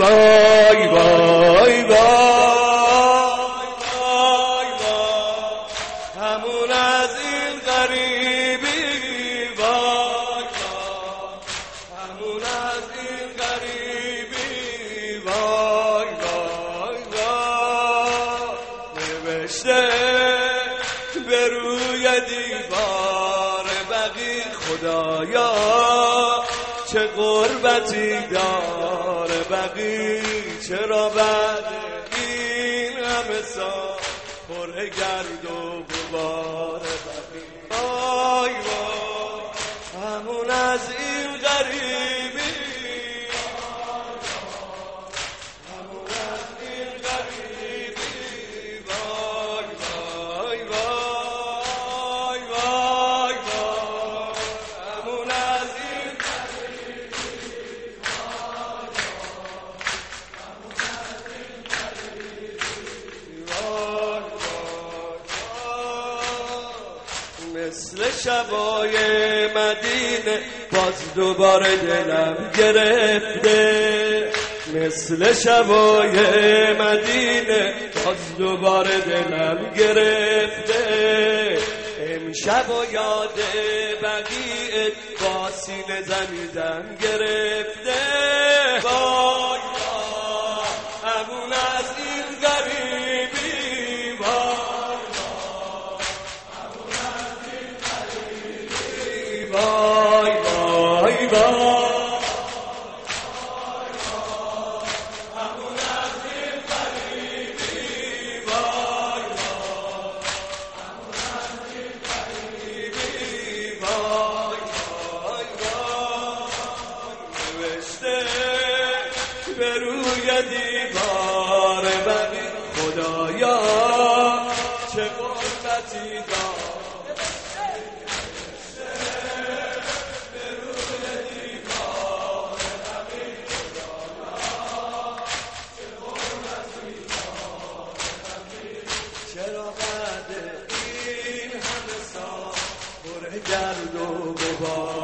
وای وای وای همون از این غریبی وای همون از این غریبی وای وای وای نوشته به روی دیوار بقی خدایا چه غربتی داره بقی چرا بعد این همه سال پر گرد و غبار بقی وای وای همون از این غریبی همون از این غریبی وای وای وای وای وای همون از این مثل شبای مدینه باز دوباره دلم گرفته مثل شبای مدینه باز دوباره دلم گرفته امشب و یاد بقیه با سینه زمیدم گرفته وای وای همون از این غریبی وای وای وای وای همون از این غریبی وای همون از این غریبی وای وای وای نوشته به روی دیوار بقی خدایا چه غربتی دار چرا بعد این همه سال پر گرد و غبار